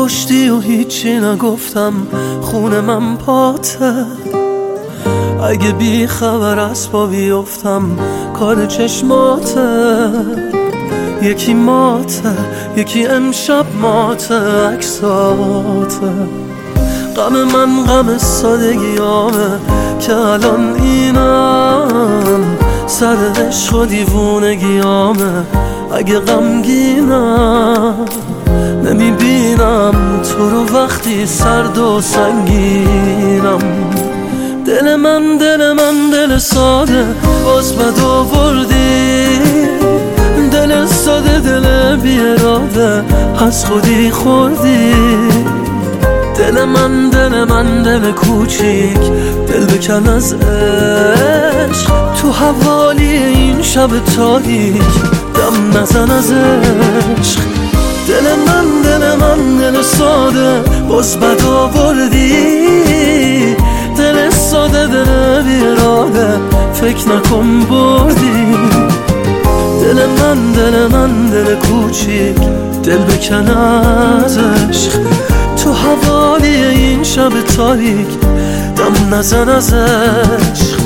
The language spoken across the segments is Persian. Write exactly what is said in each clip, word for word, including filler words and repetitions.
کشتی و هیچی نگفتم، خون من پاته. اگه بی خبر از پا بیفتم کار چشماته. یکی ماته یکی امشب ماته عکساته. غم من غم سادگیامه که الان اینم، سر عشق و دیوونگیامه. اگه غمگینم نمیبینم تو رو وقتی سرد و سنگینم. دل من دل من دل ساده باز بد آوردی. دل ساده دل بی اراده از خودی خوردی. دل من دل من دل کوچیک دل بکن از عشق. تو حوالی این شب تاریک دم نزن از عشق. دل من دل من دل ساده باز بد آوردی. دل ساده دل بی اراده فکر نکن بردی. دل من دل من دل کوچیک دل بکن از عشق. تو حوالی این شب تاریک دم نزن از عشق.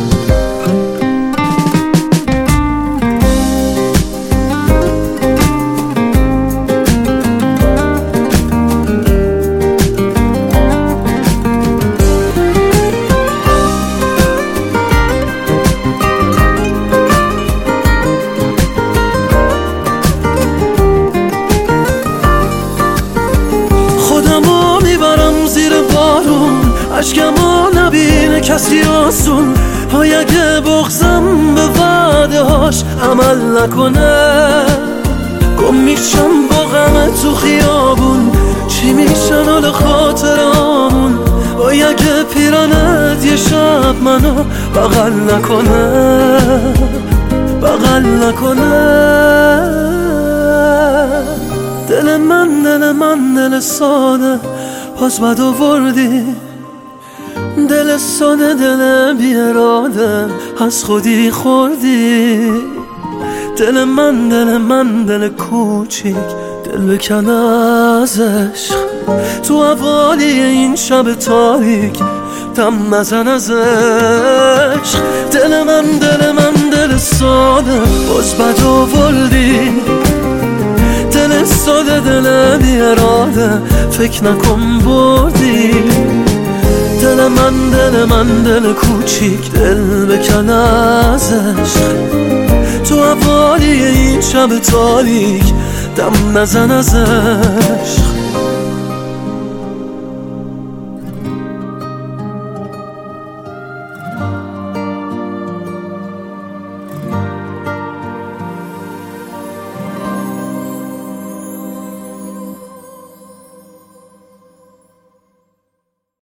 عشقمو نبینه کسی آسون. های اگه بغزم به وعده هاش عمل نکنه، گم میشم با غم تو خیابون. چی میشن حال خاطرامون؟ های اگه پیرانت یه شب منو بغل نکنه، بغل نکنه. دل من دل من دل ساده باز بد آوردی. دل ساده دل بی اراده از خودی خوردی. دل من دل من دل کوچیک دل بکن از عشق. تو حوالی این شب تاریک دم نزن از عشق. دل من دل من دل ساده باز بد آوردی. دل ساده دل بی اراده فکر نکن بردی. دل من دل من دل کوچیک دل بکن از عشق. تو حوالی این شب تاریک دم نزن از عشق.